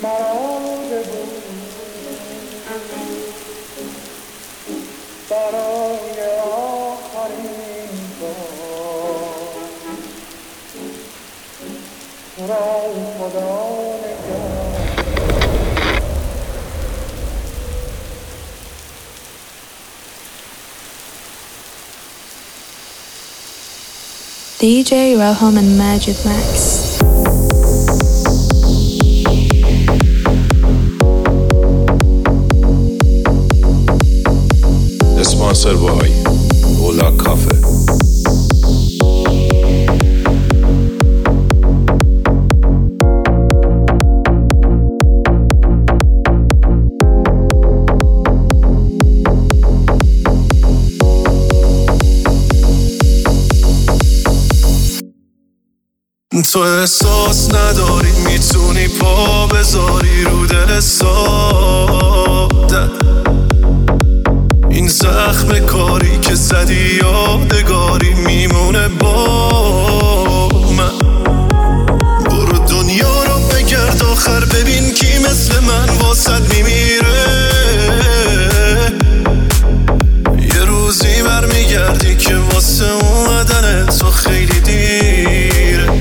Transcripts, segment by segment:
مرا بگو برای آخرین بار تو را خدا نگاه DJ Raham and Majid Max. Sponsored by Ola Cafe. تو احساس نداری میتونی پا بذاری رو دل ساده این زخم کاری که زدی یادگاری میمونه با من برو دنیا رو بگرد آخر ببین کی مثل من واسد میمیره یه روزی برمیگردی که واسه اومدن تو خیلی دیره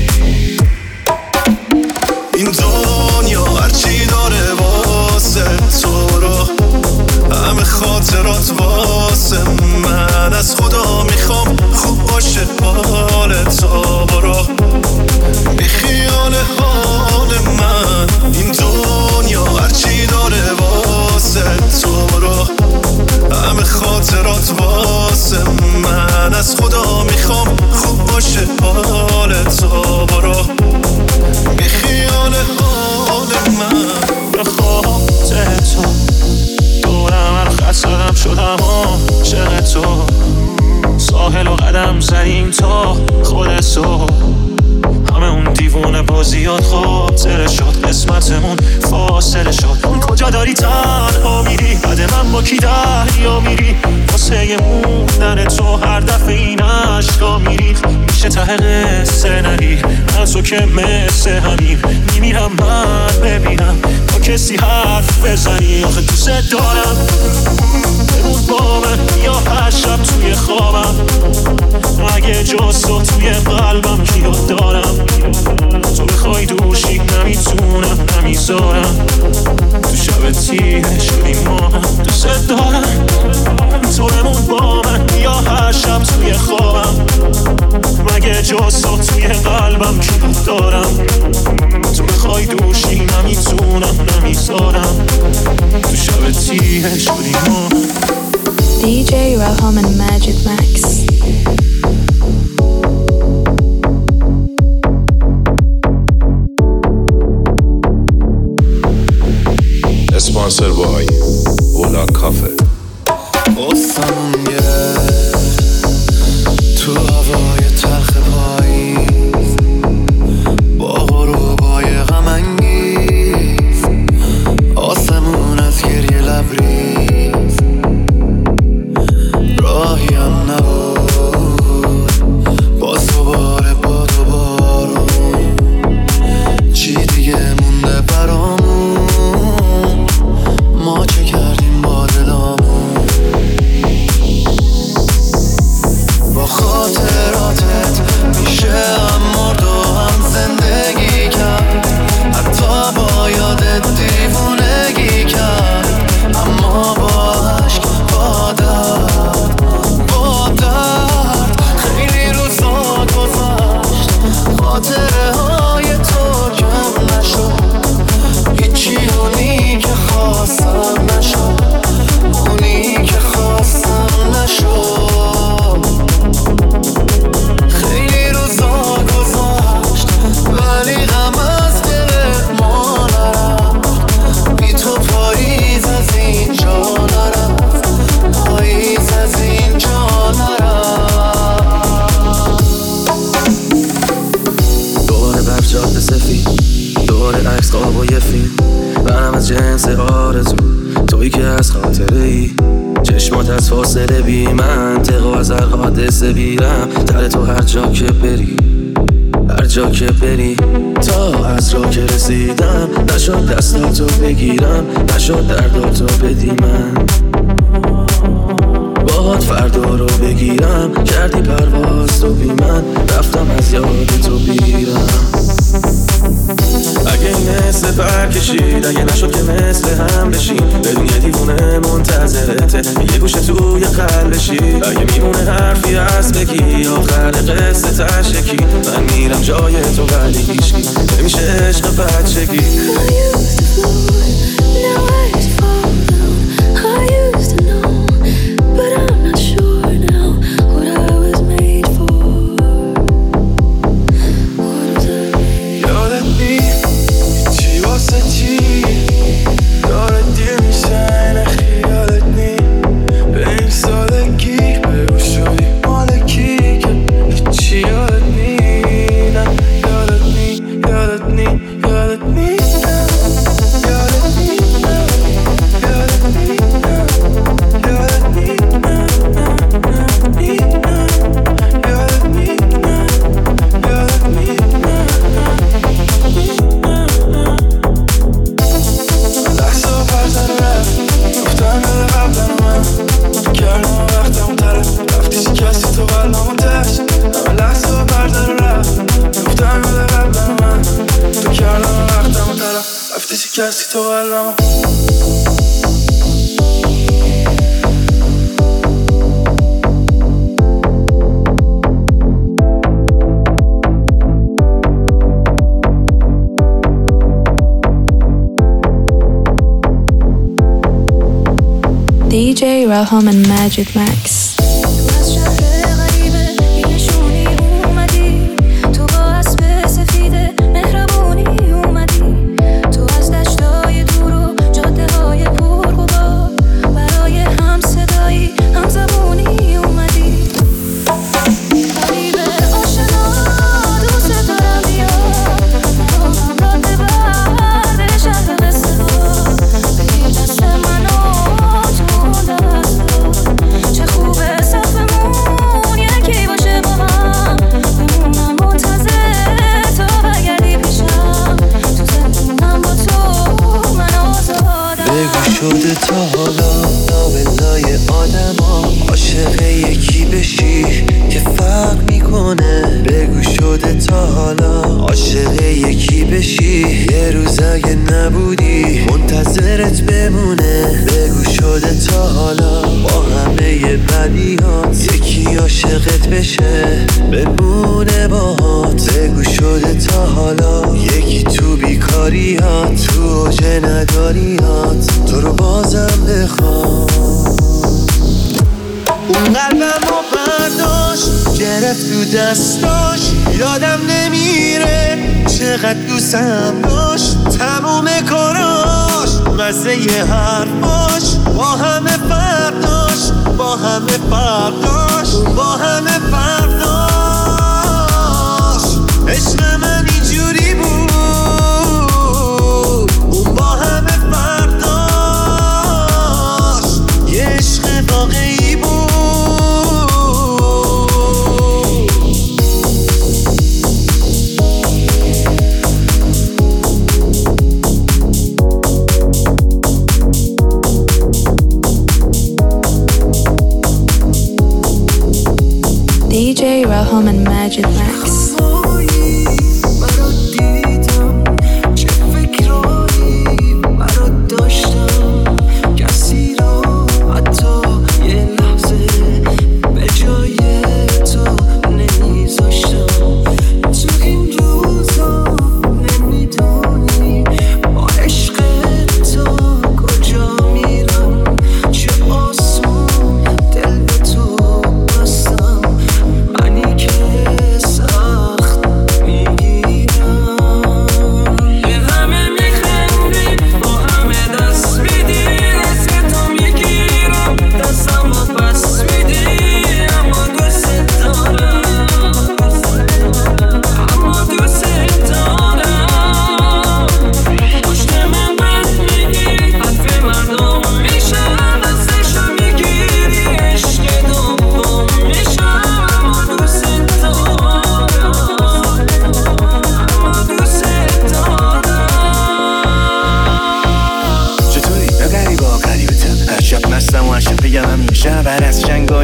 این دنیا هرچی داره واسه تو رو همه خاطرات واسه من از خدا میخوام خوب باشه حال تو برو بی خیال حال من این دنیا هرچی داره واسه تو برو همه خاطرات واسه من از خدا میخوام خوب باشه حال تو برو بی خیال حال من بخوام تو دورم هر خط زدم شدم عاشق تو ساحل و قدم زدیم تا خودتو همه اون دیوونه بازیات خاطره شد قسمتمون فاصله شد کجا داری تنها میری بعد من با کی دریا میری واسه موندن تو هر دفعه این عشقا میری میشه ته قصه نری از تو که مثل همین میمیرم من ببینم با کسی حرف بزنی آخه دوست دارم بمون با من یا هر شب توی خوابم اگه جز تو توی قلبم کیو دارم تو بخوای دوشی نمیتونم نمیذارم تو شب تیره شدی ما دوست دارم تو بمون با من یا هر شب توی خوابم مگه جز تو توی قلبم کیو دارم تو بخوای دوشی نمیتونم نمیذارم تو شب تیره شدی ما DJ Raham and Majid Max. Sponsored by Ola Cafe. تو هوای تلخ پاییز با غروبای غم انگیز آسمون از گریه لبریز راهی هم نبود باز دوباره باد و بارون چی دیگه مونده برامون ما چه کردیم با دلامون با خاطراتت میشه هم مرد و هم زندگی کرد حتی با یادت دیوونگی کرد اما با عشق با درد خیلی روزا گذشت خاطره های تو کم نشد هیچی اونی که خواستم نشد اونی که خواستم نشد خیلی روزا گذشت ولی غم از دل ما نرفت بی تو پاییز از اینجا نرفت پاییز از اینجا نرفت دوباره بر جاده سفید دوباره عکس خواب و یه فیلم برم از جنس آرزو تویی که از خاطره ای چشمات از فاصله بی منطق و از هر حادثه بیرم در تو هر جا که بری هر جا که بری. تا از راه که رسیدم نشد دستاتو بگیرم، نشد درداتو بدی. من باهات فردا رو بگیرم، کردی پرواز تو بی من، رفتم از یاد تو بیرم. اگه مثل برکشید، اگه نشد که مثل هم بشیم، بدون یه دیوونه منتظرته یه گوشه توی قلبشی. اگه میمونه حرفی از بگی، آخر قصه تشکی. من میرم جای تو ولی هیچکی نمیشه عشق بچگی. DJ Raham and Magic Max. شده تا حالا نابلای آدم ها عاشق یکی بشی که فرق میکنه. بگو شده تا حالا عاشق یکی بشی یه روز اگه نبودی منتظرت بمونه. بگو شده تا حالا با همه بدیهات یکی عاشقت بشه بمونه باهات. بگو شده تا حالا یکی تو بیکاریات تو اوج نداریات تو رو بازم بخوام. اون قلبم رو برداشت گرفت تو دستاش، یادم نمیره چقدر دوستم داشت. تموم کاراش مزه ی حرفاش با همه فرداش، با همه فرداش، با همه فرداش. عشق من اینجوری بود اون با همه فرداش، یه عشق واقعی بود. DJ Raham and Magic Max. Sun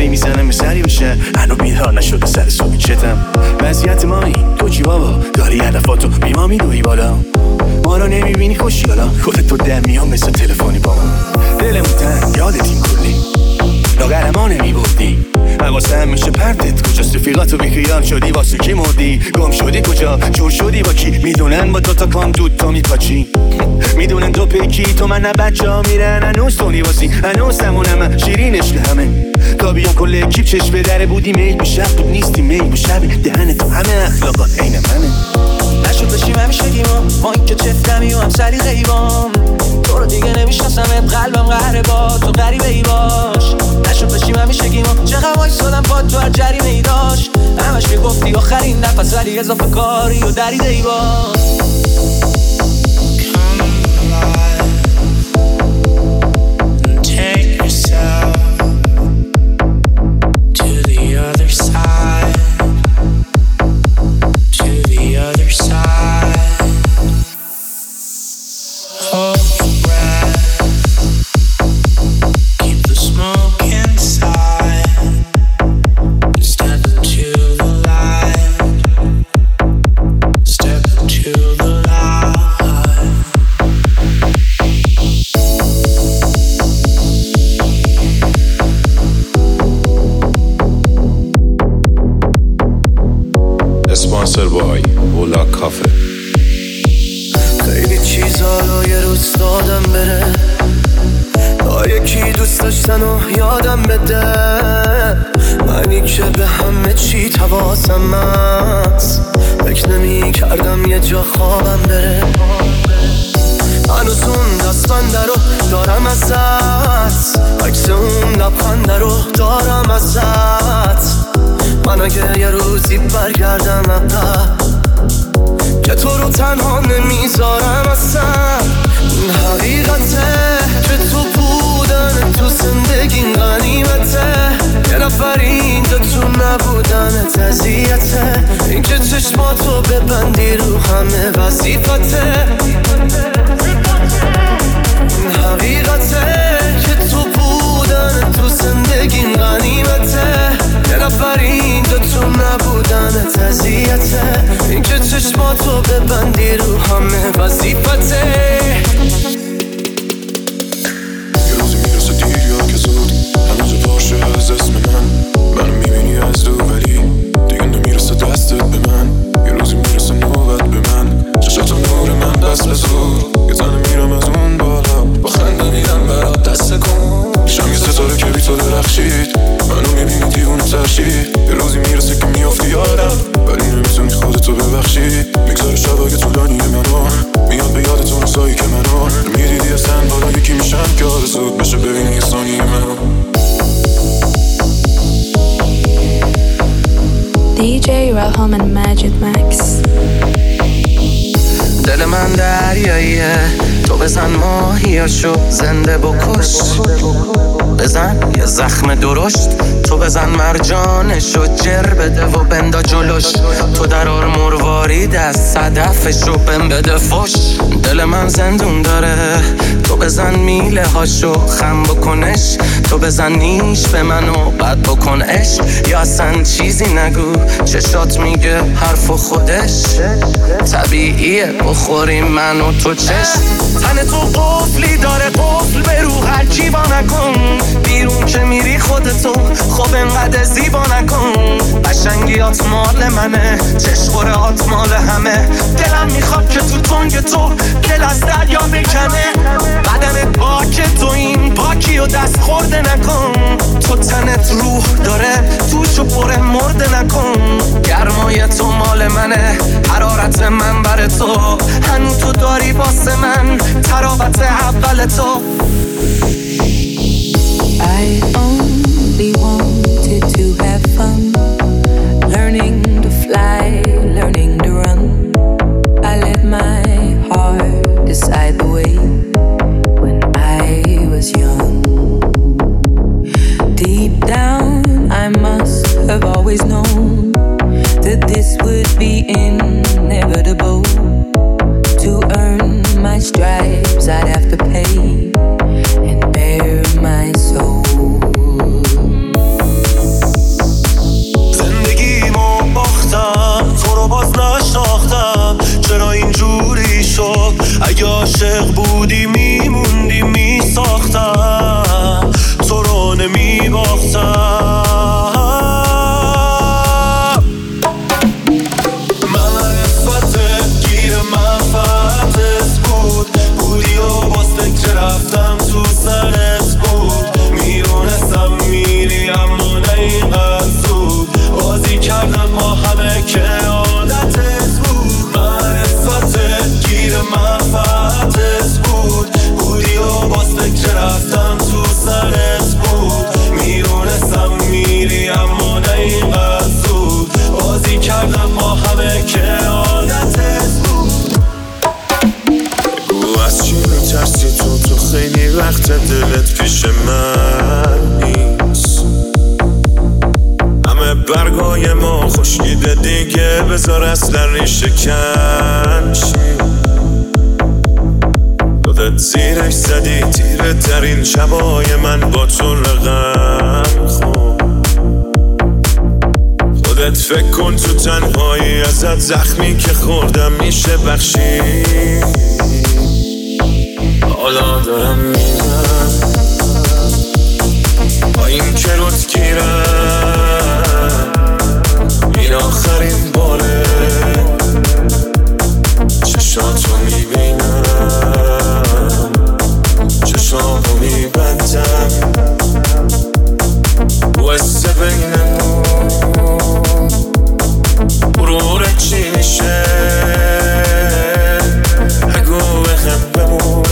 هی میزنم سری بشه هنو بیدار نشده سر صبحی چتم وضعیت ما این تو چی بابا داری هدفاتو بیما میدوی بالا ما رو نمیبینی خوشیالا خودت تو دم میام مثل تلفنی با من دلمون تنگ یادتیم کلی لاغرما نمیبردی حواسم میشه پرتت کجاست رفیقاتو بیخیال شدی واسه کی مردی گم شدی کجا جور شدی با کی میدونن با دوتا کام دود تو میپاچی میدونن تو پیکی تو من نه بچه ها میرن هنوز تو نیواسی هنوز همونم شیرین عشق همه تا بیام کل اکیب چشم به در بودی میل به شب بود نیستی میل به شب دهن تو همه اخلاقا عین منه نشد بشیم همیشگیما با این که چفتمی و هم سری غیبام تو رو دیگه نمیشناسمت قلبم قهره با تو غریبه ای باش نشد بشیم همیشگیما چقدر وایسادم با تو هر جریمه ای داشت همش میگفتی آخرین نفس ولی اضافه کاری و دریده ای باز اسپانسر بای اولا کافه خیلی چیزا رو یه روز دادم بره تا یکی دوست داشتن و یادم بده منی که به همه چی تواسم هست فکر نمی کردم یه جا خوابم بره هنوز اون دستبنده رو دارم ازت عکس اون لبخنده رو دارم ازت من اگه یه روزی برگردم عقب که تو رو تنها نمیذارم اصلا این حقیقته که تو بودن تو زندگیم غنیمته یه نفر اینجا تو نبودن اذیته این که چشماتو ببندی رو همه وظیفته این حقیقته که تو بودن تو زندگیم غنیمته یه نفر اینجا تو نبودن اذیته این که چشماتو ببندی رو همه وظیفته یه روزی میرسه دیر یا که زود همه جا پاشه از اسم منو میبینی از دو ولی دیگه نمیرسه دستت به من یه روزی میرسه نوبت به من چشات نور من بس به زور یه تنه میرم از اون بالا با خنده میرم برات دست کن شم یه ستاره که بی تو درخشید منو میبینی دیوونه ترشید یه روزی میرسه که میافتی یادم ولی نمیتونی خودتو ببخشی میگذاره شبای طولانی منو میاد به یادتون روزایی که منو میدیدی اصلا بالا یکی میشم که آرزود بشه ببینی ثانی منو DJ Raham and Magic Max. دل من دریاییه تو بزن ماهیاشو زنده بکش بزن یه زخم درشت تو بزن مرجانشو جر بده و بندا جلوش تو درار مروارید از صدفشو بم بده فش دل من زندون داره تو بزن میله هاشو خم بکنش تو بزن نیش به منو بد بکن عشق یا اصلا چیزی نگو چشات میگه حرف خودش طبیعیه بخوریم من و تو چشم تن تو قفلی داره قفل به رو هر کی با نکن بیرون که میری خودتو خب انقدر زیبا نکن قشنگیات مال منه چشخورهات مال همه دلم میخواد که تو تنگ تو دل از دریا بکنه بدن پاک تو این پاکی و دست خورده نکن تو تنت روح داره توشو پر مرده نکن گرمای تو مال منه حرارت من بر تو هنو تو داری واسه من تراوت اول تو I only wanted to have fun, learning to fly, learning to run. I let my heart decide the way when I was young. Deep down, I must have always known that this would be inevitable. To earn my stripes, I'd have to pay and bare my soul. اگه عاشق بودی میموندی میساختم تو رو نمیباختم معرفتت گیر منفعتت بود بودی و باز فکر رفتم تو سرت بود میدونستم میری اما نه اینقدر زود بازی کردم ما همه که عادتت بود معرفتت گیر منفعتت بود بودی و باز فکر رفتم تو سرت بود میدونستم میری اما نه اینقدر زود بازی کردم ما همه که عادتت بود بگو از چی میترسی تو خیلی وقت دلت پیش من نیست همه برگای ما خشکیده دیگه بذار اصلا ریشه کن شی خودت زیرش زدی تیره ترین شبای من با تو رقم خون خودت فکر کن تو تنهایی ازت زخمی که خوردم میشه بخشی حالا دارم میرم با این که رود گیرم این آخرین باره چشاتو میبینم چشامو میبندم واسه بینمون غرورت چی میشه بگو بهم بمون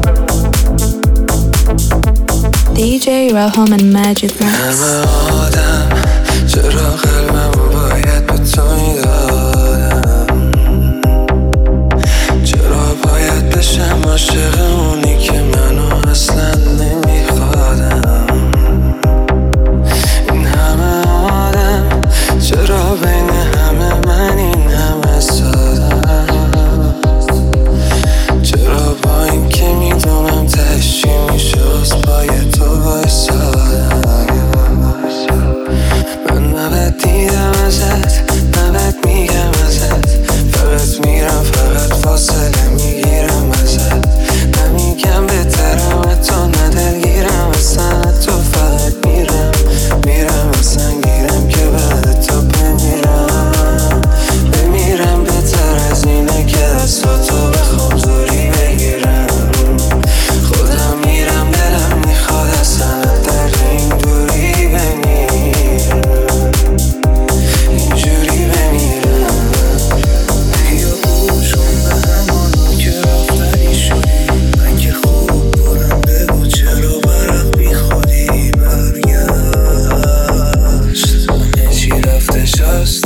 DJ Raham and Magic Max. همه آدم چرا قلبمو باید به تو میدادم چرا باید بشم عاشق اونی که منو اصلا نمیخوادم این همه آدم چرا بین همه من این همه سادم چرا با این که میدونم تشی میشه از پای تو بایستادم من نبد دیدم ازت نبد میگم ازت فقط میرم فقط فاصله میگیرم ازت نمیگم بهترم تو ندلگیرم اصلا تو فقط میرم اصلا گیرم که بعد تو بمیرم بهتر از اینه که دستاتو بخوام زوری بگیرم خودم میرم دلم میخواد اصلا در این دوری بمیرم اینجوری بمیرم بیا گوش کن به همانو که رفتنی شدی من که خوب بودم بگو چرا برق بی خودی برگشت همه چی رفتش از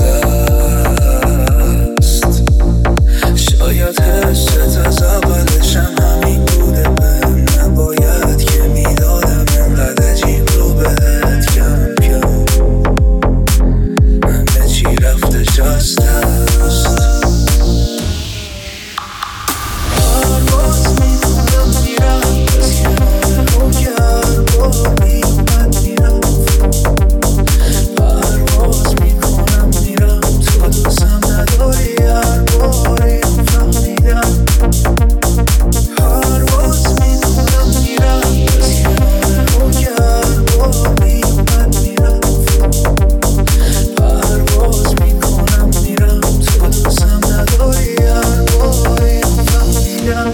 دست شاید حست از اولشم همین بوده بهم نباید که میدادم انقدر عجیب رو بهت کم کم همه چی رفتش از دست پرواز میکنم میرم از کنار رو که هر باری من میرم پرواز میکنم میرم تو دوستم نداری هر باری فهمیدم پرواز میکنم میرم از کنار رو که هر باری من میرم پرواز میکنم میرم تو دوستم نداری هر باری فهمیدم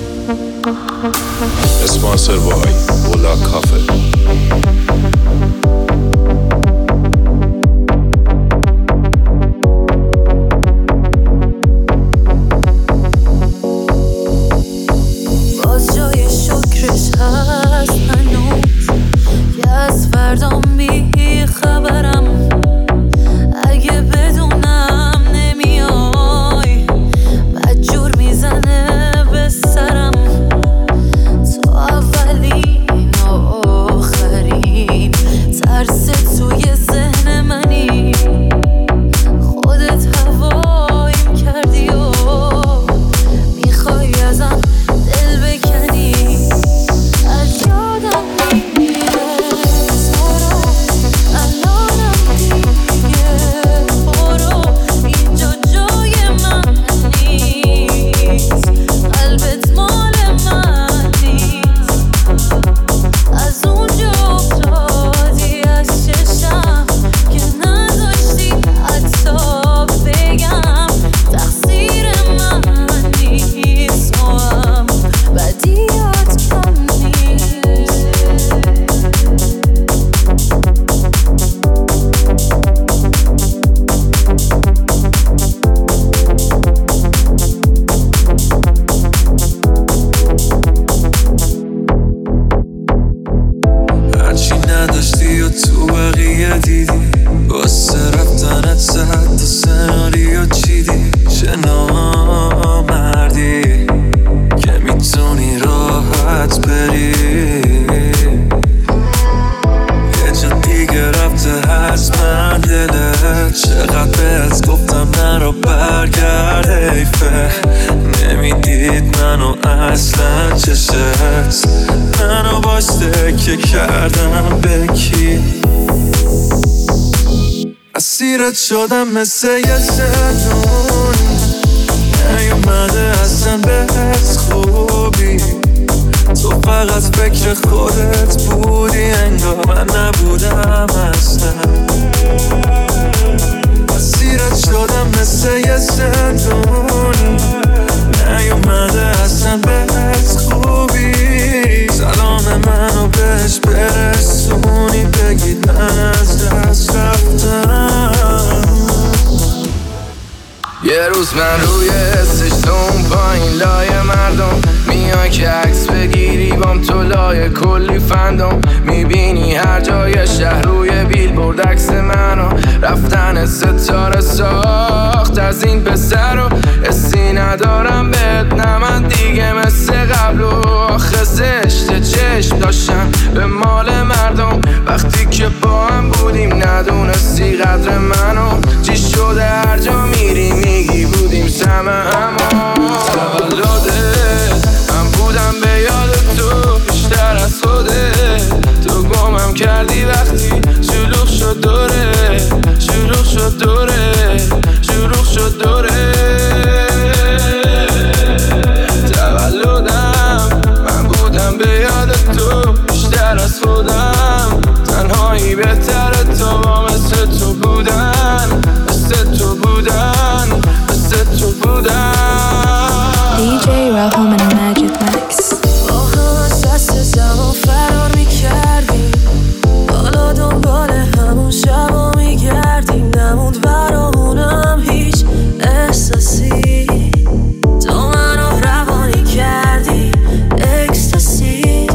اسپانسر بای اولا کافه. باز جای شکرش هست هنوز که از فردام بی خبرم اگه بدونم نمیای بدجور میزنه به سرم تو اولین و آخرین منو اصلا چشت منو باشته که کردم به کی اسیرت شدم مثل یه زندونی نیومده اصلا بهت خوبی تو فقط فکر خودت بودی انگار من نبودم اصلا اسیرت شدم مثل یه زندونی نیومده اصلا بهت خوبی سلام منو بهش برسونی بگید من از دست رفتم یه روز من روی استشتون پایین لای مردم میای که عکس بگیری بام تو لای کلی فندم میبینی هر جای شهر روی بیلبورد عکس منو رفتن ستاره ساخت از این پسر رو حسی ندارم بهت نه من دیگه مثل قبل و آخه زشت چشم داشتن به مال مردم وقتی که با هم بودیم ندونستی قدر منو چی شده هر جا میری میگی بودیم سمه اما تولدت من بودم به یاد تو بیشتر از خودت تو گمم کردی وقتی شلوغ شد دوره شروع شد دوره شروع شد دوره تولدم من بودم به یاد تو بیشتر از خودم تنهایی بهتره تا با مثل تو بودن مثل تو بودن مثل تو بودن DJ Raham and Magic Max. با هم از دست زمان فرار میکردیم حالا دنبال همون شبا میگردیم نموند برامونم هیچ احساسی تو منو روانی کردی اکستاسی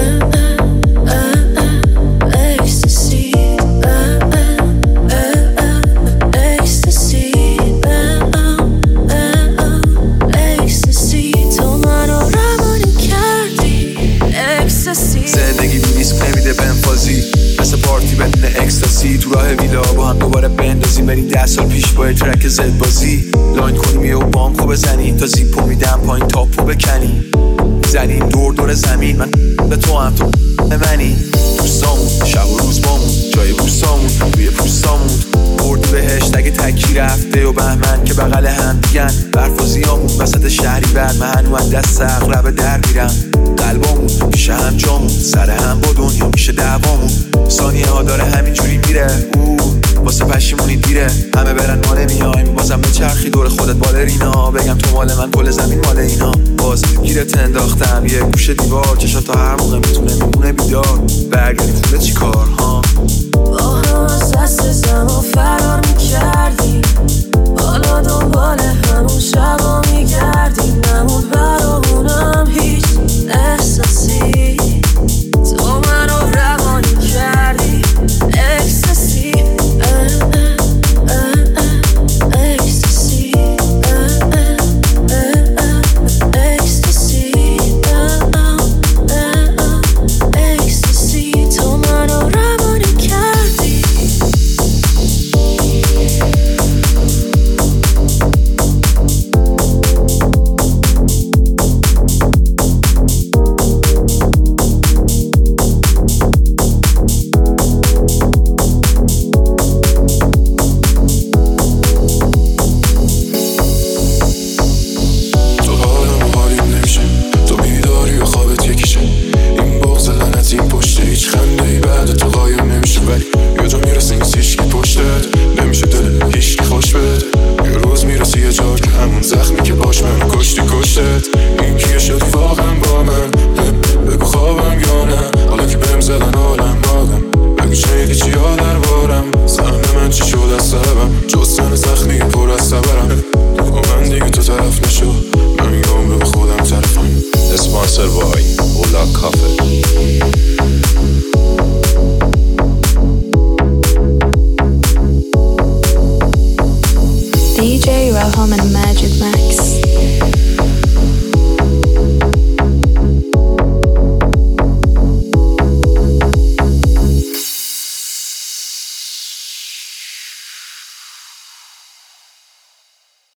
اکستاسی اکستاسی اکستاسی تو منو روانی کردی اکستاسی زندگی بی ریسک نمیده بنفازی مثل پارتی بدون اکستاسی تو راه ویلا با هم دوباره بندازیم بریم 10 سال پیش با ترک زد بازی لاین کنیم یه و بانکو بزنیم تا زیپو میدم پایین تاپو بکنیم زنیم دور دور زمین من به تو هم تو منی دوستامون شب و روز بامون جای بوستامون روی پوستامون بردی بهشت اگه تکی رفته و بهمن که بغل هم دیگن برفازیامون وسط شهری بعد من هنوان دست اغرب در میرم قلبامون میشه هم جامون سر هم با دنیا میشه دوامون ثانیه ها داره همینجوری میره واسه پشیمونی دیره همه برن ما نمیایم بازم به چرخی دور خودت بالرینا بگم تو مال من کل زمین مال اینا باز گیرت انداختم یه گوشه دیوار چشات تا هر موقع میتونه میمونه بیدار برگردیم خونه چی کار ها با هم از دست زمان فرار میکردیم حالا دنبال همون شبا میگردیم نموند برامونم هیچ احساسی تو منو روانی کردی اکستاسی اکستاسی اکستاسی اکستاسی تو منو روانی کردی DJ Raham and Magic